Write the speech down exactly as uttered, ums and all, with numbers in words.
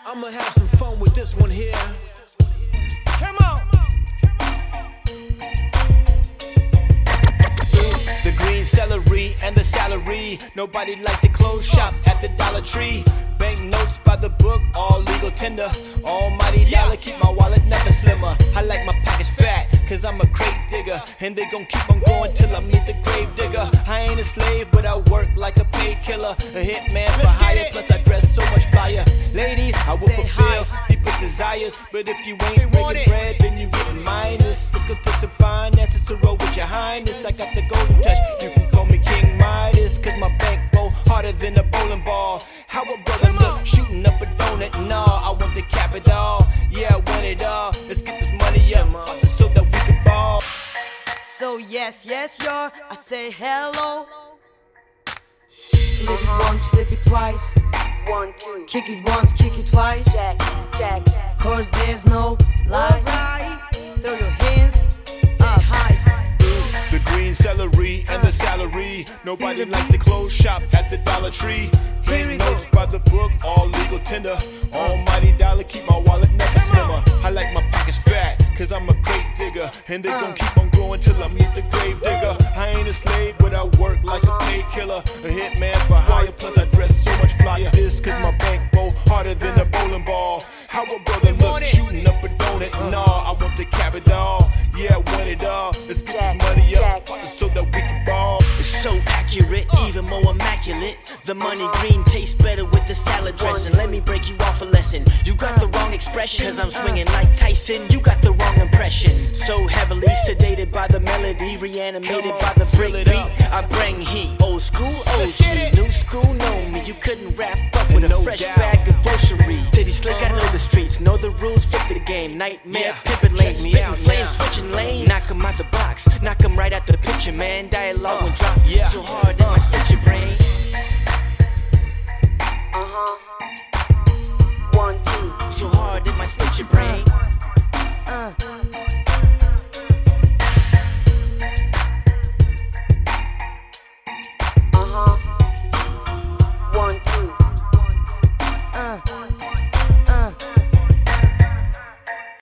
I'ma have some fun with this one here. Come on. The green celery and the salary. Nobody likes it. Clothes shop at the Dollar Tree. Bank notes by the book, all legal tender. Almighty dollar, keep my wallet never slimmer. I like my pockets fat, cause I'm a crate digger. And they gon' keep on going till I meet the grave digger. I ain't a slave, but I work like a paid killer. A hitman for hire, plus I dress so much flyer. Ladies, I will fulfill people's desires. But if you ain't breaking bread, then you get minus. Let's go take some finances to roll with your highness. I got the golden touch, you can call me King Midas. Cause my bankroll harder than a bowling ball. How a brother look, shooting up a donut? Nah, I want the capital. Yeah, I want it all. Let's get this money up so that we can ball. So yes, yes, y'all, I say hello. Flip it once, flip it twice. One, two. Kick it once, kick it twice. Jack, jack. Cause there's no lies. Throw your hands up high. The green celery and the salary. Nobody likes to close shop at the Dollar Tree. Bank notes by the book, all legal tender. Almighty dollar, keep my wallet never slimmer. I like my pockets fat, cause I'm a crate digger. And they gon' keep on growing till I meet the grave digger. I ain't a slave, but I work like a paid killer. A hitman for hire, plus I dress so much flyer. This cause my bankroll harder than a bowling ball. How a brother look, shooting up a donut? Nah, I want the capital. Yeah, I want it all. Let's get this money up so that we can ball. It's so accurate, even more immaculate. The money green tastes better with the salad dressing. Let me break you off a lesson. You got the wrong expression, cause I'm swinging like Tyson. You got the wrong impression. So heavily sedated by the melody, reanimated by the break beat. I bring heat. Old school O G, new school know me. You couldn't wrap up with a fresh bag of grocery. City slick, I know the streets, know the rules, flip the game. Nightmare, pimpin' lane, spittin' flames, switching lanes. Knock 'em out the box, knock 'em right out the picture, man. Dialogue will drop so hard that might split your brain. Uh huh. One, two. So hard it might split your brain.